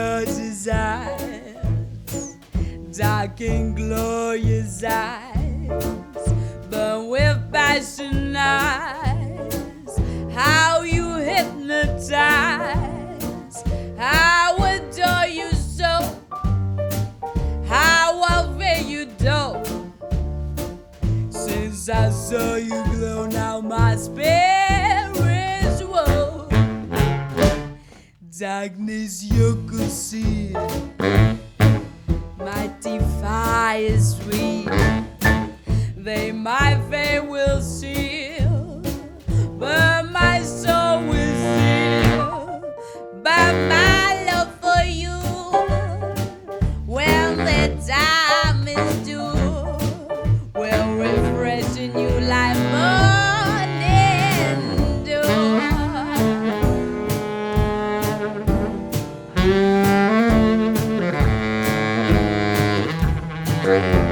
roses eyes, dark and glorious eyes, but with passion eyes. How you hypnotize, how adore you so, how I feel you do. Since I saw you glow, now my spirit's woe. Darkness you could see, mighty fire sweet. They my fate will seal, but my soul will seal. But my love for you, when the time is due, will refresh in you like morning dew.